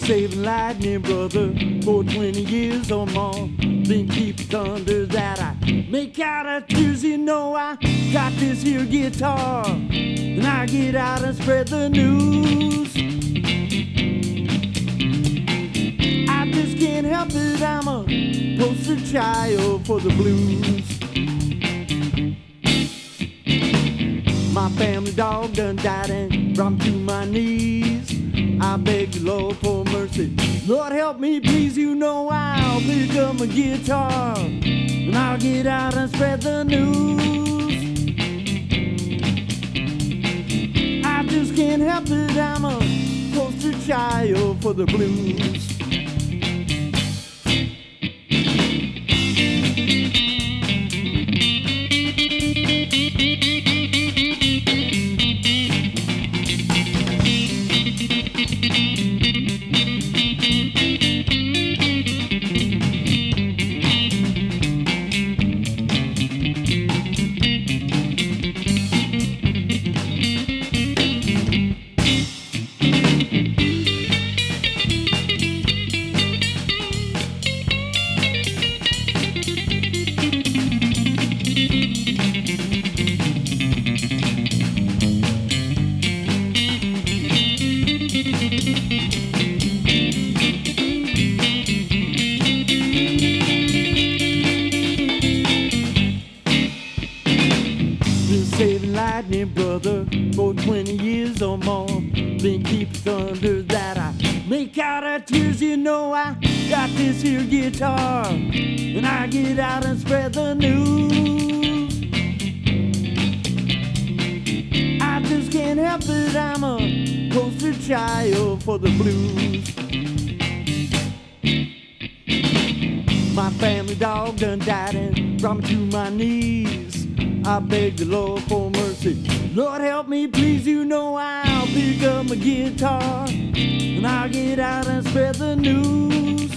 Saving lightning, brother, for 20 years or more. Been keeping thunder that I make out of tears. You know I got this here guitar, and I get out and spread the news. I just can't help it, I'm a poster child for the blues. My family dog done died and brought me to my knees. I beg the Lord for mercy. Lord help me please, you know I'll pick up my guitar and I'll get out and spread the news. I just can't help it, I'm a poster child for the blues. Saving lightning, brother, for 20 years or more. Been keeping thunder that I make out of tears. You know I got this here guitar, and I get out and spread the news. I just can't help it, I'm a poster child for the blues. My family dog done died and brought me to my knees. I beg the Lord for mercy. Lord help me please, you know I'll pick up my guitar and I'll get out and spread the news.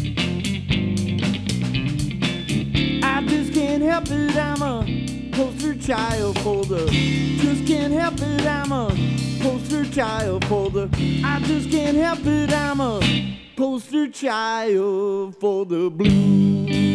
I just can't help it, I'm a poster child for the. Just can't help it, I'm a poster child for the. I just can't help it, I'm a poster child for the blues.